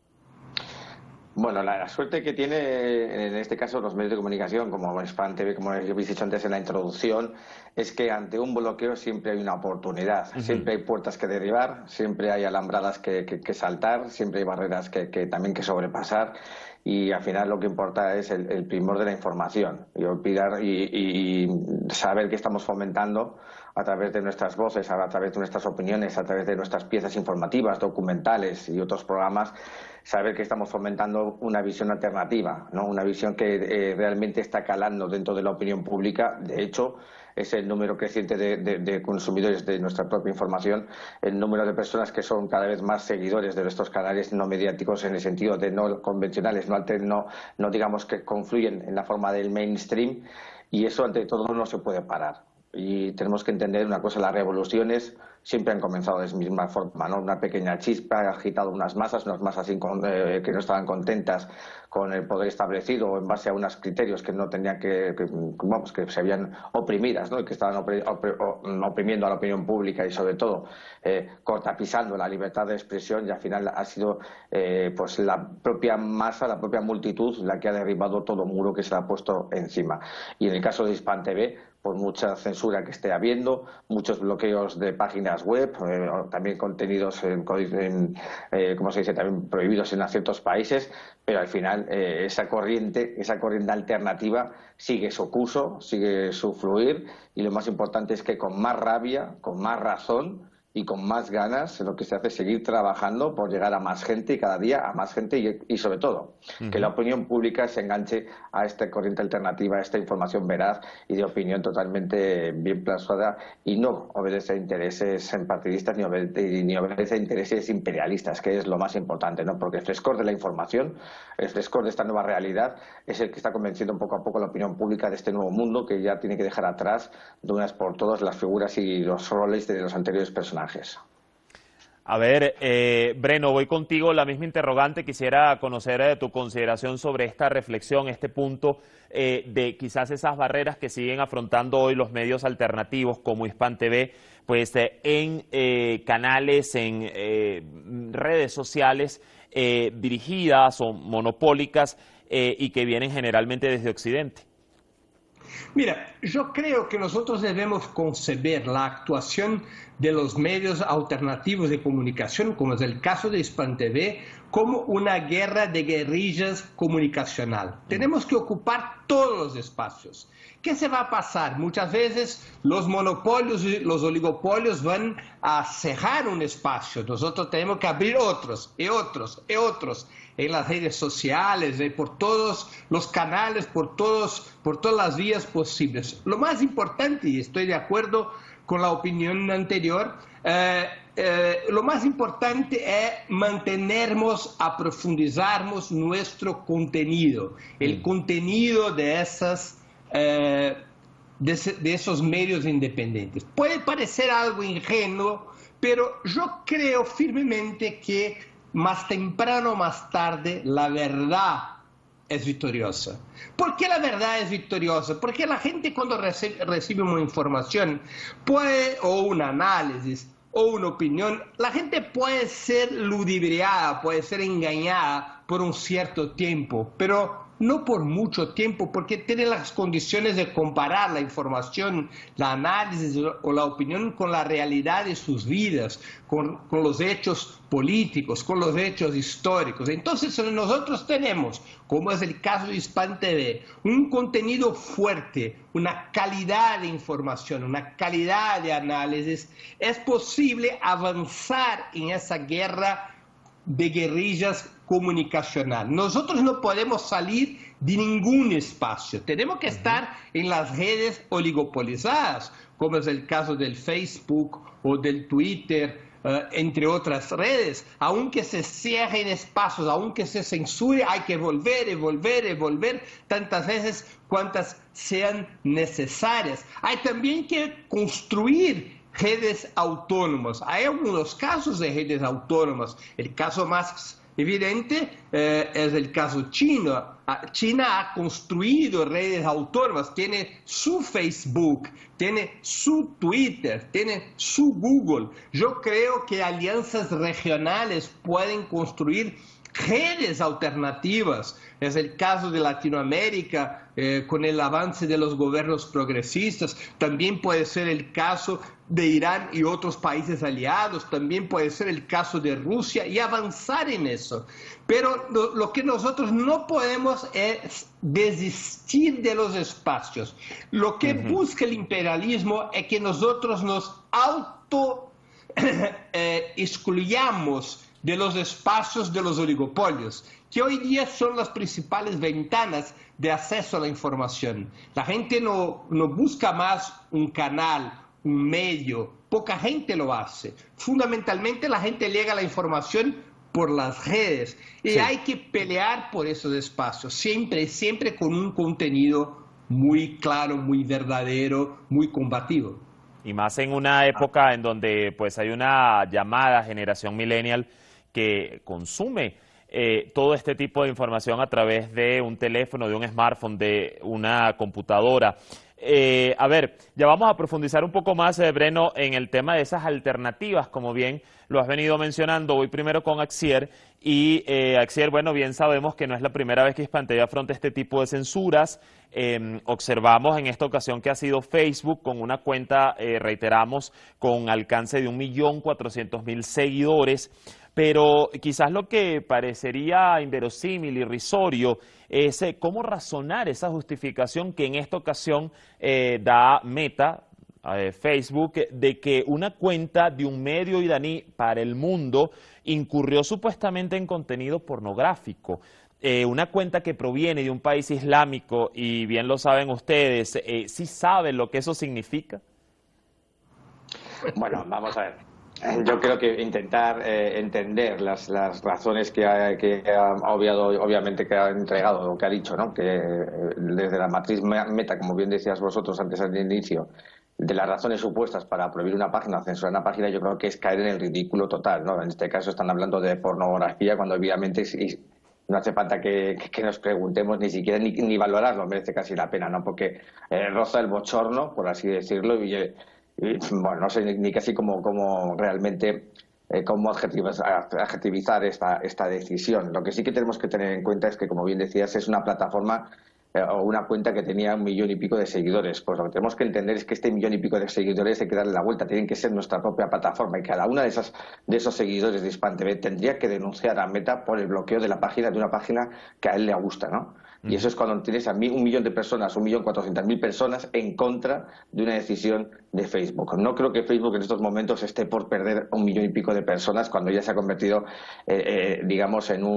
Bueno, la suerte que tiene en este caso los medios de comunicación como Hispan TV, como habéis dicho antes en la introducción, es que ante un bloqueo siempre hay una oportunidad, siempre hay puertas que derribar, siempre hay alambradas que saltar, siempre hay barreras que también que sobrepasar. Y al final lo que importa es el primor de la información y saber que estamos fomentando a través de nuestras voces, a través de nuestras opiniones, a través de nuestras piezas informativas, documentales y otros programas, saber que estamos fomentando una visión alternativa, ¿no? Una visión que realmente está calando dentro de la opinión pública. De hecho, es el número creciente de consumidores de nuestra propia información, el número de personas que son cada vez más seguidores de nuestros canales no mediáticos en el sentido de no convencionales, no digamos que confluyen en la forma del mainstream, y eso ante todo no se puede parar. Y tenemos que entender una cosa, las revoluciones siempre han comenzado de esa misma forma, ¿no? Una pequeña chispa ha agitado unas masas que no estaban contentas con el poder establecido en base a unos criterios que no tenían que se habían oprimidas, ¿no? Y que estaban oprimiendo a la opinión pública y sobre todo cortapisando la libertad de expresión, y al final ha sido pues la propia masa, la propia multitud la que ha derribado todo muro que se le ha puesto encima. Y en el caso de Hispan TV, por mucha censura que esté habiendo, muchos bloqueos de páginas web, también contenidos como se dice, también prohibidos en ciertos países, pero al final esa corriente alternativa sigue su curso, sigue su fluir, y lo más importante es que con más rabia, con más razón y con más ganas, lo que se hace es seguir trabajando por llegar a más gente y cada día a más gente y sobre todo que la opinión pública se enganche a esta corriente alternativa, a esta información veraz y de opinión totalmente bien plasmada, y no obedece a intereses partidistas ni obedece a intereses imperialistas, que es lo más importante, ¿no? Porque el frescor de la información, el frescor de esta nueva realidad es el que está convenciendo poco a poco a la opinión pública de este nuevo mundo que ya tiene que dejar atrás de una vez por todas las figuras y los roles de los anteriores personajes. A ver, Breno, voy contigo, la misma interrogante. Quisiera conocer tu consideración sobre esta reflexión, este punto de quizás esas barreras que siguen afrontando hoy los medios alternativos como Hispan TV, pues en canales, en redes sociales dirigidas o monopólicas y que vienen generalmente desde Occidente. Mira, yo creo que nosotros debemos concebir la actuación de los medios alternativos de comunicación, como es el caso de Hispan TV, como una guerra de guerrillas comunicacional. Tenemos que ocupar todos los espacios. ¿Qué se va a pasar? Muchas veces los monopolios y los oligopolios van a cerrar un espacio. Nosotros tenemos que abrir otros y otros y otros en las redes sociales, por todos los canales, por todas las vías posibles. Lo más importante, y estoy de acuerdo con la opinión anterior, lo más importante es mantenernos a profundizarnos nuestro contenido, el contenido de esos medios independientes. Puede parecer algo ingenuo, pero yo creo firmemente que más temprano o más tarde la verdad es victoriosa. ¿Por qué la verdad es victoriosa? Porque la gente cuando recibe una información o un análisis o una opinión, la gente puede ser ludibriada, puede ser engañada por un cierto tiempo, pero no por mucho tiempo, porque tiene las condiciones de comparar la información, el análisis o la opinión con la realidad de sus vidas, con los hechos políticos, con los hechos históricos. Entonces nosotros tenemos, como es el caso de Hispan TV, un contenido fuerte, una calidad de información, una calidad de análisis. Es posible avanzar en esa guerra de guerrillas comunicacional. Nosotros no podemos salir de ningún espacio. Tenemos que estar en las redes oligopolizadas, como es el caso del Facebook o del Twitter, entre otras redes. Aunque se cierren espacios, aunque se censure, hay que volver y volver y volver tantas veces cuantas sean necesarias. Hay también que construir redes autónomas. Hay algunos casos de redes autónomas. El caso más evidente es el caso chino. China ha construido redes autónomas, tiene su Facebook, tiene su Twitter, tiene su Google. Yo creo que alianzas regionales pueden construir redes alternativas. Es el caso de Latinoamérica, con el avance de los gobiernos progresistas. También puede ser el caso de Irán y otros países aliados. También puede ser el caso de Rusia y avanzar en eso. Pero lo que nosotros no podemos es desistir de los espacios. Lo que busca el imperialismo es que nosotros nos excluyamos de los espacios de los oligopolios, que hoy día son las principales ventanas de acceso a la información. La gente no busca más un canal, un medio, poca gente lo hace. Fundamentalmente la gente llega a la información por las redes y hay que pelear por esos espacios, siempre con un contenido muy claro, muy verdadero, muy combativo. Y más en una época en donde pues hay una llamada generación millennial que consume todo este tipo de información a través de un teléfono, de un smartphone, de una computadora. A ver, ya vamos a profundizar un poco más, Breno, en el tema de esas alternativas, como bien lo has venido mencionando. Voy primero con Axier y Axier, bueno, bien sabemos que no es la primera vez que Hispan TV afronta este tipo de censuras. Observamos en esta ocasión que ha sido Facebook con una cuenta, reiteramos, con alcance de 1.400.000 seguidores. Pero quizás lo que parecería inverosímil, irrisorio, es cómo razonar esa justificación que en esta ocasión da Meta, Facebook, de que una cuenta de un medio iraní para el mundo incurrió supuestamente en contenido pornográfico. Una cuenta que proviene de un país islámico, y bien lo saben ustedes, ¿sí saben lo que eso significa? Bueno, vamos a ver. Yo creo que intentar entender las razones que ha obviamente que ha entregado o que ha dicho, ¿no? Que desde la matriz Meta, como bien decías vosotros antes al inicio, las razones supuestas para prohibir una página o censurar una página, yo creo que es caer en el ridículo total, ¿no? En este caso están hablando de pornografía, cuando obviamente no hace falta que nos preguntemos ni siquiera ni valorarlo, merece casi la pena, ¿no? Porque roza el bochorno, por así decirlo, y bueno, no sé ni casi cómo realmente cómo adjetivizar esta decisión. Lo que sí que tenemos que tener en cuenta es que, como bien decías, es una plataforma o una cuenta que tenía 1 millón y pico de seguidores. Pues lo que tenemos que entender es que este 1 millón y pico de seguidores hay que darle la vuelta, tienen que ser nuestra propia plataforma, y cada una de esos seguidores de Hispan TV tendría que denunciar a Meta por el bloqueo de la página, de una página que a él le gusta, ¿no? Y eso es cuando tienes a 1 millón de personas, 1.400.000 personas en contra de una decisión de Facebook. No creo que Facebook en estos momentos esté por perder 1 millón y pico de personas cuando ya se ha convertido, digamos, en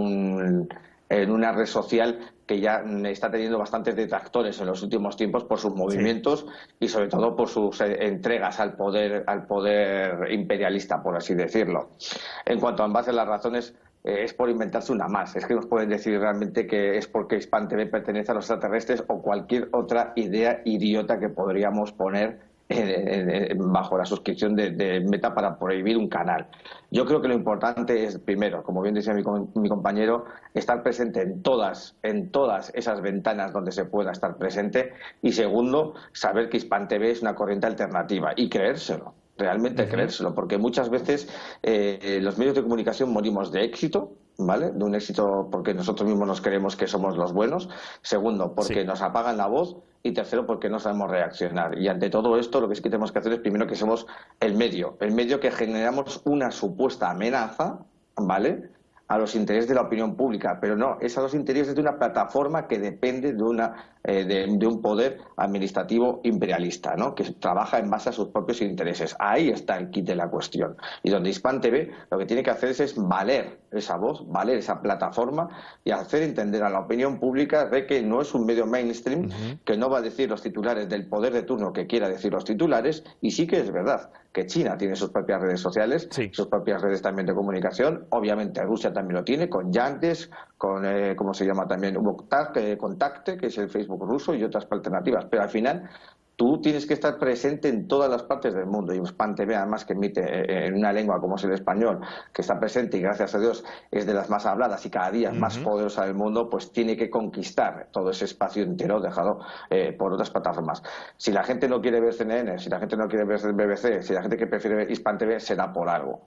una red social que ya está teniendo bastantes detractores en los últimos tiempos por sus movimientos y sobre todo por sus entregas al poder imperialista, por así decirlo. En cuanto a en base a las razones, es por inventarse una más. Es que nos pueden decir realmente que es porque Hispan TV pertenece a los extraterrestres o cualquier otra idea idiota que podríamos poner bajo la suscripción de Meta para prohibir un canal. Yo creo que lo importante es, primero, como bien decía mi compañero, estar presente en todas esas ventanas donde se pueda estar presente, y segundo, saber que Hispan TV es una corriente alternativa y creérselo. Realmente creérselo, porque muchas veces los medios de comunicación morimos de éxito, ¿vale? De un éxito porque nosotros mismos nos creemos que somos los buenos. Segundo, porque nos apagan la voz. Y tercero, porque no sabemos reaccionar. Y ante todo esto, lo que sí que tenemos que hacer es, primero, que somos el medio que generamos una supuesta amenaza, ¿vale?, a los intereses de la opinión pública, pero no, es a los intereses de una plataforma que depende de un poder administrativo imperialista, ¿no?, que trabaja en base a sus propios intereses. Ahí está el quid de la cuestión. Y donde Hispan TV lo que tiene que hacer es valer esa voz, valer esa plataforma y hacer entender a la opinión pública de que no es un medio mainstream, que no va a decir los titulares del poder de turno que quiera decir los titulares. Y sí que es verdad que China tiene sus propias redes sociales, sus propias redes también de comunicación. Obviamente Rusia también lo tiene, con Yandex, con, ¿cómo se llama también? Contacte, que es el Facebook ruso, y otras alternativas. Pero al final tú tienes que estar presente en todas las partes del mundo. Y Hispan TV, además, que emite en una lengua como es el español, que está presente y, gracias a Dios, es de las más habladas y cada día más poderosa del mundo, pues tiene que conquistar todo ese espacio entero dejado por otras plataformas. Si la gente no quiere ver CNN, si la gente no quiere ver BBC, si la gente que prefiere ver Hispan TV, será por algo.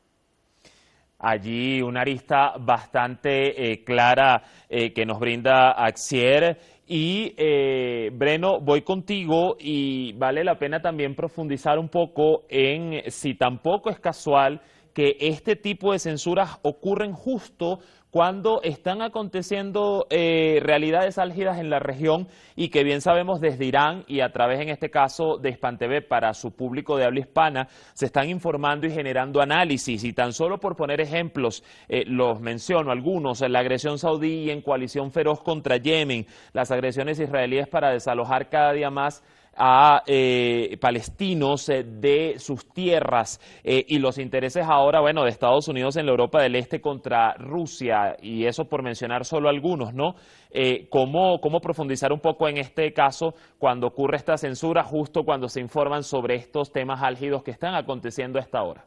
Allí una arista bastante clara que nos brinda Axier. Y Breno, voy contigo, y vale la pena también profundizar un poco en si tampoco es casual que este tipo de censuras ocurren justo cuando están aconteciendo realidades álgidas en la región, y que bien sabemos desde Irán y a través, en este caso, de Hispan TV para su público de habla hispana, se están informando y generando análisis. Y tan solo por poner ejemplos, los menciono algunos: la agresión saudí en coalición feroz contra Yemen, las agresiones israelíes para desalojar cada día más a palestinos de sus tierras, y los intereses ahora, bueno, de Estados Unidos en la Europa del Este contra Rusia, y eso por mencionar solo algunos, ¿no? ¿Cómo profundizar un poco en este caso cuando ocurre esta censura, justo cuando se informan sobre estos temas álgidos que están aconteciendo a esta hora?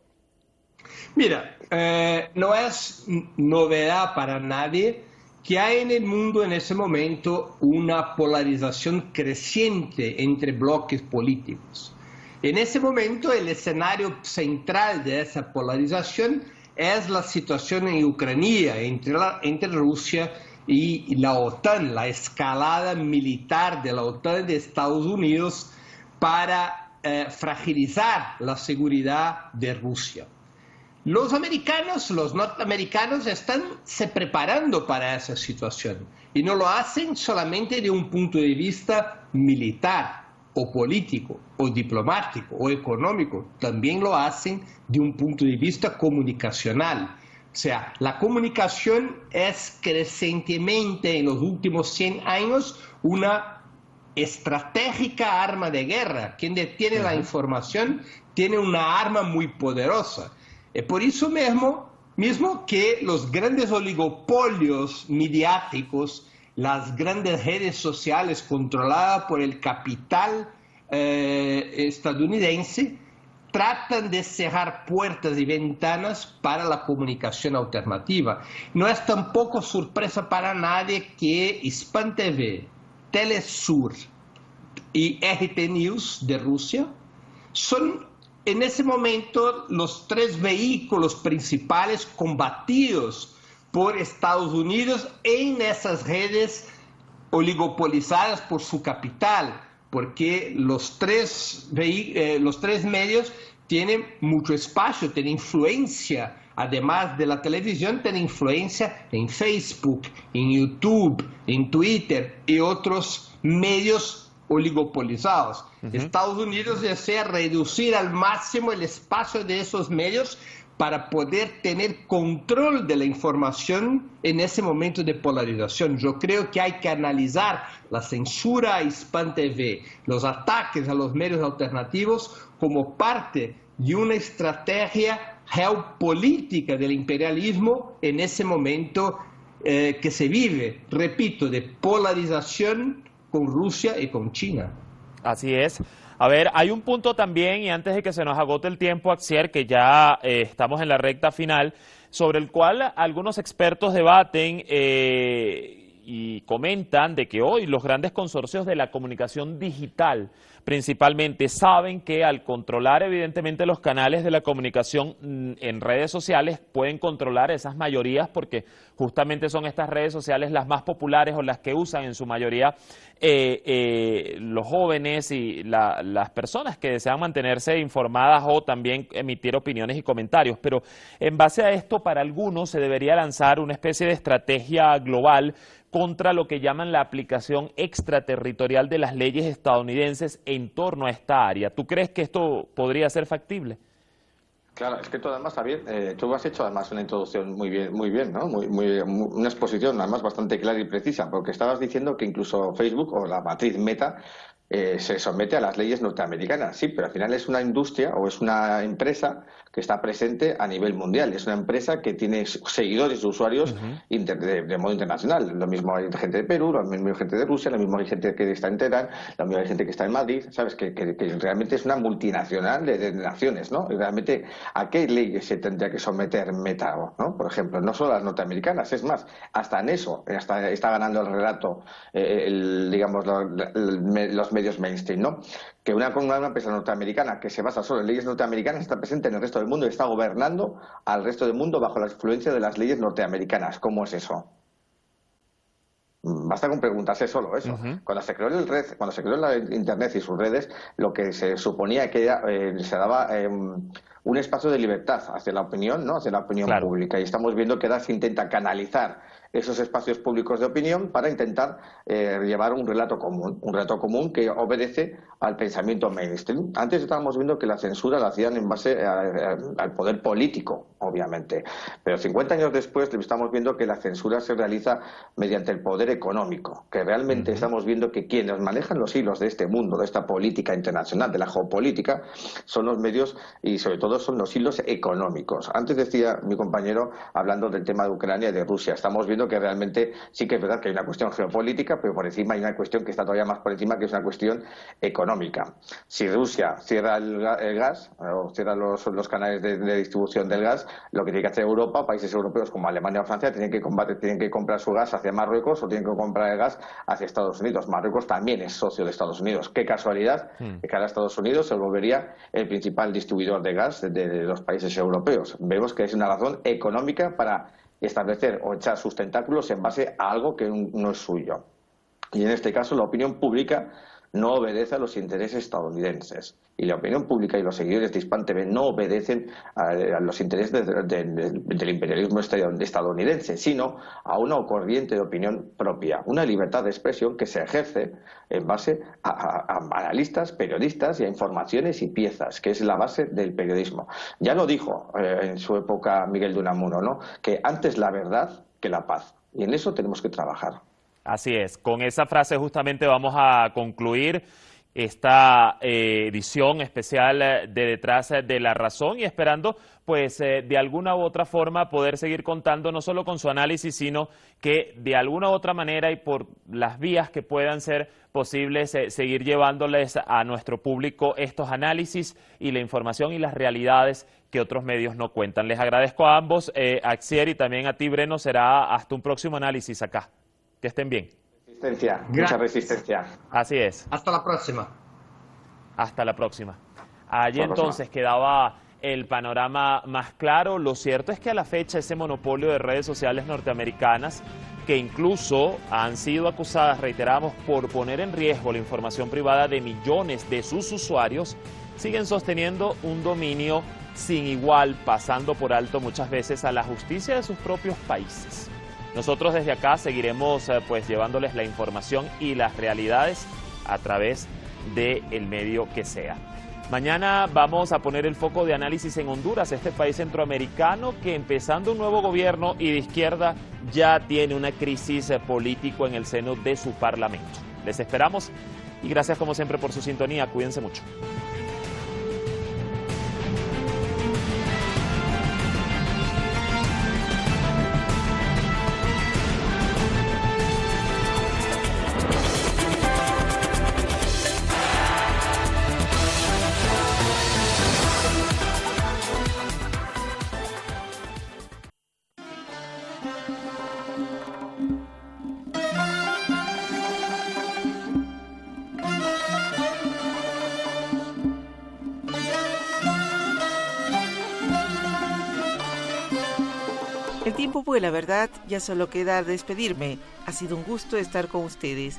Mira, no es novedad para nadie que hay en el mundo en ese momento una polarización creciente entre bloques políticos. En ese momento el escenario central de esa polarización es la situación en Ucrania entre Rusia y la OTAN, la escalada militar de la OTAN de Estados Unidos para fragilizar la seguridad de Rusia. Los norteamericanos están se preparando para esa situación, y no lo hacen solamente de un punto de vista militar o político o diplomático o económico, también lo hacen de un punto de vista comunicacional. O sea, la comunicación es crecientemente en los últimos 100 años una estratégica arma de guerra. Quien detiene la información tiene una arma muy poderosa. Es por eso mismo que los grandes oligopolios mediáticos, las grandes redes sociales controladas por el capital estadounidense tratan de cerrar puertas y ventanas para la comunicación alternativa. No es tampoco sorpresa para nadie que Hispan TV, Telesur y RT News de Rusia son en ese momento los 3 vehículos principales combatidos por Estados Unidos en esas redes oligopolizadas por su capital, porque los tres medios tienen mucho espacio, tienen influencia, además de la televisión, tienen influencia en Facebook, en YouTube, en Twitter y otros medios oligopolizados. Estados Unidos desea reducir al máximo el espacio de esos medios para poder tener control de la información en ese momento de polarización. Yo creo que hay que analizar la censura a Hispan TV, los ataques a los medios alternativos como parte de una estrategia geopolítica del imperialismo en ese momento que se vive, repito, de polarización con Rusia y con China. Así es. A ver, hay un punto también, y antes de que se nos agote el tiempo, Axier, que ya estamos en la recta final, sobre el cual algunos expertos debaten y comentan de que hoy los grandes consorcios de la comunicación digital principalmente saben que al controlar evidentemente los canales de la comunicación en redes sociales pueden controlar esas mayorías, porque justamente son estas redes sociales las más populares o las que usan en su mayoría los jóvenes y las personas que desean mantenerse informadas o también emitir opiniones y comentarios. Pero en base a esto, para algunos se debería lanzar una especie de estrategia global contra lo que llaman la aplicación extraterritorial de las leyes estadounidenses en torno a esta área. ¿Tú crees que esto podría ser factible? Claro, es que tú además, Javier, tú has hecho además una introducción muy bien, ¿no? Una exposición además bastante clara y precisa, porque estabas diciendo que incluso Facebook o la matriz Meta se somete a las leyes norteamericanas. Sí, pero al final es una industria o es una empresa que está presente a nivel mundial. Es una empresa que tiene seguidores y usuarios de modo internacional. Lo mismo hay gente de Perú, lo mismo hay gente de Rusia, lo mismo hay gente que está en Teherán, lo mismo hay gente que está en Madrid, ¿sabes? Que realmente es una multinacional de naciones, ¿no? Y realmente, ¿a qué leyes se tendría que someter Meta, ¿no? Por ejemplo, no solo las norteamericanas, es más, hasta en eso está ganando el relato, digamos, los medios mainstream, ¿no? Que una empresa norteamericana que se basa solo en leyes norteamericanas está presente en el resto del mundo y está gobernando al resto del mundo bajo la influencia de las leyes norteamericanas. ¿Cómo es eso? Basta con preguntarse solo eso. Cuando se creó la Internet y sus redes, lo que se suponía que se daba un espacio de libertad hacia la opinión, ¿no? Hacia la opinión pública. Y estamos viendo que ahora se intenta canalizar esos espacios públicos de opinión para intentar llevar un relato común que obedece al pensamiento mainstream. Antes estábamos viendo que la censura la hacían en base al poder político, obviamente, pero 50 años después estamos viendo que la censura se realiza mediante el poder económico, que realmente estamos viendo que quienes manejan los hilos de este mundo, de esta política internacional, de la geopolítica, son los medios y sobre todo son los hilos económicos. Antes decía mi compañero, hablando del tema de Ucrania y de Rusia, estamos viendo que realmente sí que es verdad que hay una cuestión geopolítica, pero por encima hay una cuestión que está todavía más por encima, que es una cuestión económica. Si Rusia cierra el gas o cierra los canales de distribución del gas, lo que tiene que hacer Europa, países europeos como Alemania o Francia, tienen que comprar su gas hacia Marruecos o tienen que comprar el gas hacia Estados Unidos. Marruecos también es socio de Estados Unidos. Qué casualidad que ahora Estados Unidos se volvería el principal distribuidor de gas de los países europeos. Vemos que es una razón económica para establecer o echar sus tentáculos en base a algo que no es suyo. Y en este caso la opinión pública no obedece a los intereses estadounidenses. Y la opinión pública y los seguidores de Hispan TV no obedecen a los intereses del imperialismo estadounidense, sino a una corriente de opinión propia, una libertad de expresión que se ejerce en base a analistas, periodistas y a informaciones y piezas, que es la base del periodismo. Ya lo dijo en su época Miguel de Unamuno, ¿no? Que antes la verdad que la paz. Y en eso tenemos que trabajar. Así es, con esa frase justamente vamos a concluir. esta edición especial de Detrás de la Razón y esperando pues de alguna u otra forma poder seguir contando no solo con su análisis, sino que de alguna u otra manera y por las vías que puedan ser posibles seguir llevándoles a nuestro público estos análisis y la información y las realidades que otros medios no cuentan. Les agradezco a ambos, a Xier y también a ti, Breno. Será hasta un próximo análisis acá. Que estén bien. Resistencia, mucha resistencia. Así es. Hasta la próxima. Hasta la próxima. Allí entonces quedaba el panorama más claro. Lo cierto es que a la fecha ese monopolio de redes sociales norteamericanas, que incluso han sido acusadas, reiteramos, por poner en riesgo la información privada de millones de sus usuarios, siguen sosteniendo un dominio sin igual, pasando por alto muchas veces a la justicia de sus propios países. Nosotros desde acá seguiremos pues llevándoles la información y las realidades a través del medio que sea. Mañana vamos a poner el foco de análisis en Honduras, este país centroamericano que empezando un nuevo gobierno y de izquierda ya tiene una crisis político en el seno de su parlamento. Les esperamos y gracias como siempre por su sintonía. Cuídense mucho. El tiempo vuela, ¿verdad? Ya solo queda despedirme. Ha sido un gusto estar con ustedes.